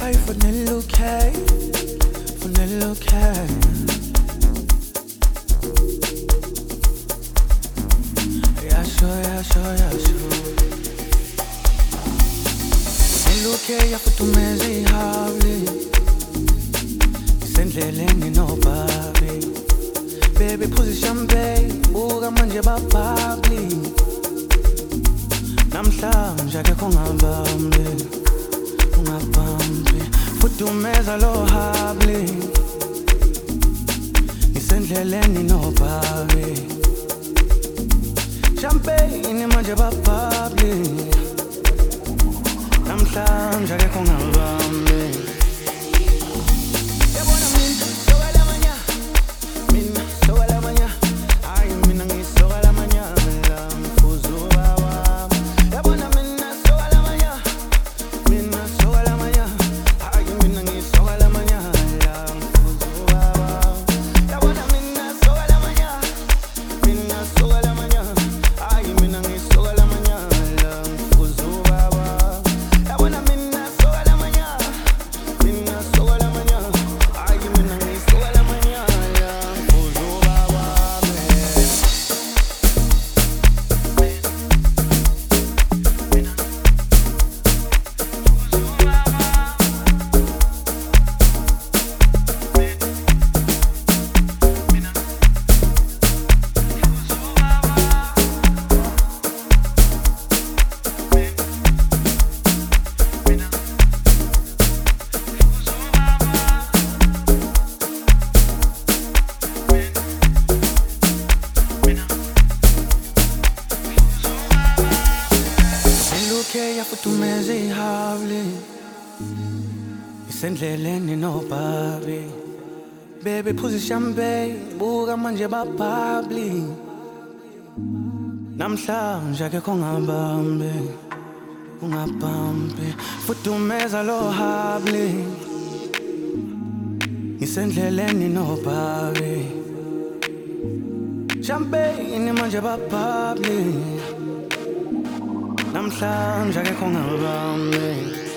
okay, vanilla okay. Yeah, sure, yeah, sure, yeah, sure. Vanilla okay, yafutumeza ihabli isendleleni nobabi. Baby, phuza ishampagne, buka manje babhabli. Namhlanje akekho ungabambi, ungabambi. Futhumeza lo habli isendleleni nobabi. Champagne manje babhabli. Namhlanje akekho ungabambi. Yabona mina sokala manya, mina sokala manya. Ay mina ngisokala manya la mfuzo baba. Yabona mina sokala manya, mina sokala manya. Ay mina ngisokala manya la mfuzo baba. Yabona mina sokala manya, mina sokala manya. Ay mina ngisokala manya la mfuzo baba. Yabona mina sokala manya, mina sokala manya. Ay mina ngisokala manya la mfuzo baba. Okay, yafutumeza ihabli isendleleni nobabi. Baby, phuza ishampagne, buka manje babhabli. Namhlanje akekho ungabambi, ungabambi. Futhumeza lo habli isendleleni nobabi. Champagne manje babhabli. Namhlanje akekho ungabambi.